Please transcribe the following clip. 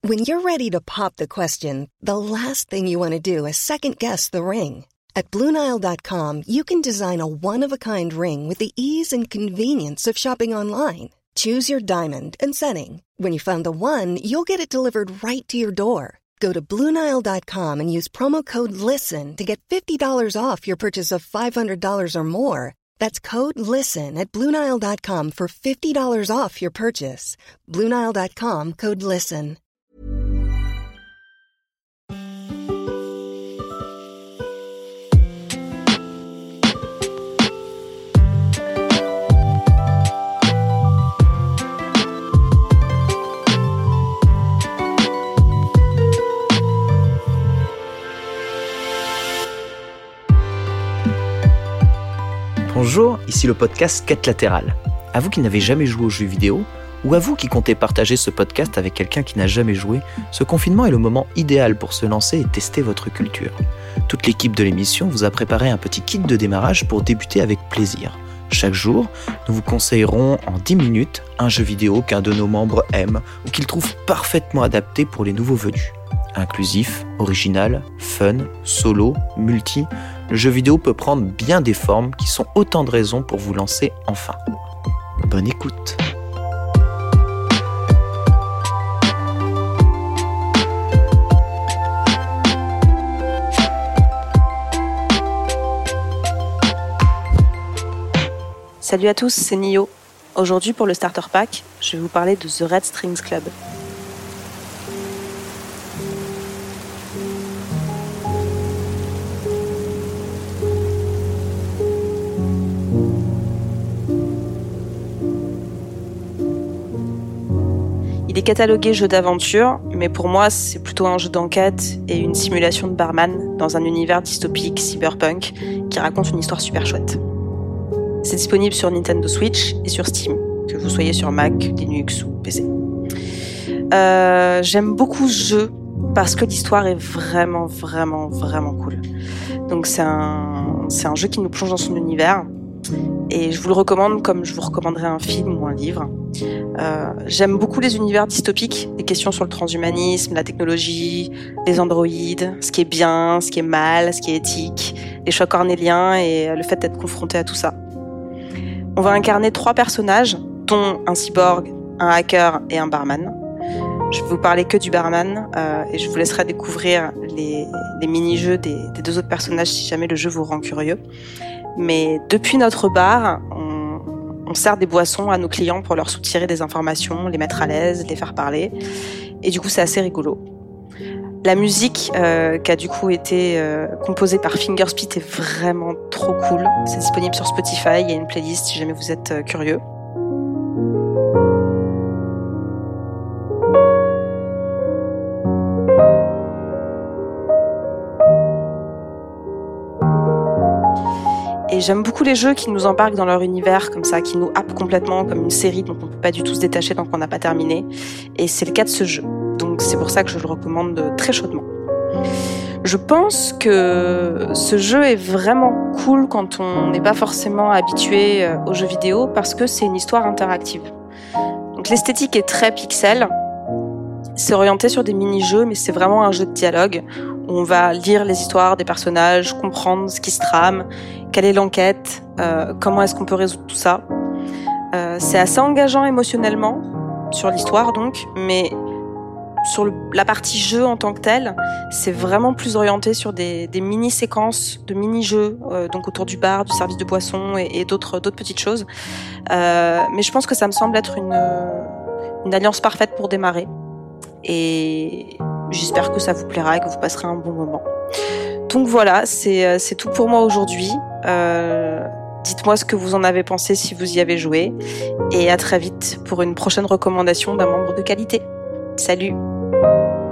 When you're ready to pop the question, the last thing you want to do is second-guess the ring. At BlueNile.com, you can design a one-of-a-kind ring with the ease and convenience of shopping online. Choose your diamond and setting. When you find the one, you'll get it delivered right to your door. Go to BlueNile.com and use promo code LISTEN to get $50 off your purchase of $500 or more. That's code LISTEN at BlueNile.com for $50 off your purchase. BlueNile.com, code LISTEN. Bonjour, ici le podcast Quête latérale. À vous qui n'avez jamais joué aux jeux vidéo, ou à vous qui comptez partager ce podcast avec quelqu'un qui n'a jamais joué, ce confinement est le moment idéal pour se lancer et tester votre culture. Toute l'équipe de l'émission vous a préparé un petit kit de démarrage pour débuter avec plaisir. Chaque jour, nous vous conseillerons en 10 minutes un jeu vidéo qu'un de nos membres aime ou qu'il trouve parfaitement adapté pour les nouveaux venus. Inclusif, original, fun, solo, multi, le jeu vidéo peut prendre bien des formes qui sont autant de raisons pour vous lancer enfin. Bonne écoute. Salut à tous, c'est Nio. Aujourd'hui pour le Starter Pack, je vais vous parler de The Red Strings Club. Il est catalogué jeu d'aventure, mais pour moi, c'est plutôt un jeu d'enquête et une simulation de barman dans un univers dystopique cyberpunk qui raconte une histoire super chouette. C'est disponible sur Nintendo Switch et sur Steam, que vous soyez sur Mac, Linux ou PC. J'aime beaucoup ce jeu parce que l'histoire est vraiment cool. Donc c'est un jeu qui nous plonge dans son univers. Et je vous le recommande comme je vous recommanderais un film ou un livre. J'aime beaucoup les univers dystopiques, les questions sur le transhumanisme, la technologie, les androïdes, ce qui est bien, ce qui est mal, ce qui est éthique, les choix cornéliens et le fait d'être confronté à tout ça. On va incarner 3 personnages, dont un cyborg, un hacker et un barman. Je vais vous parler que du barman et je vous laisserai découvrir les mini-jeux des 2 autres personnages si jamais le jeu vous rend curieux. Mais depuis notre bar, on sert des boissons à nos clients pour leur soutirer des informations, les mettre à l'aise, les faire parler. Et du coup, c'est assez rigolo. La musique qui a du coup été composée par Fingerspit est vraiment trop cool. C'est disponible sur Spotify, il y a une playlist si jamais vous êtes curieux. Et j'aime beaucoup les jeux qui nous embarquent dans leur univers comme ça, qui nous happent complètement comme une série dont on ne peut pas du tout se détacher tant qu'on n'a pas terminé. Et c'est le cas de ce jeu. Donc c'est pour ça que je le recommande très chaudement. Je pense que ce jeu est vraiment cool quand on n'est pas forcément habitué aux jeux vidéo parce que c'est une histoire interactive. Donc l'esthétique est très pixel. C'est orienté sur des mini-jeux, mais c'est vraiment un jeu de dialogue où on va lire les histoires des personnages, comprendre ce qui se trame, quelle est l'enquête, comment est-ce qu'on peut résoudre tout ça. C'est assez engageant émotionnellement sur l'histoire donc, mais sur la partie jeu en tant que telle, c'est vraiment plus orienté sur des mini-séquences de mini-jeux, donc autour du bar, du service de boissons et d'autres petites choses. Mais je pense que ça me semble être une alliance parfaite pour démarrer. Et j'espère que ça vous plaira et que vous passerez un bon moment. Donc voilà, c'est tout pour moi aujourd'hui. Dites-moi ce que vous en avez pensé si vous y avez joué. Et à très vite pour une prochaine recommandation d'un membre de qualité. Salut!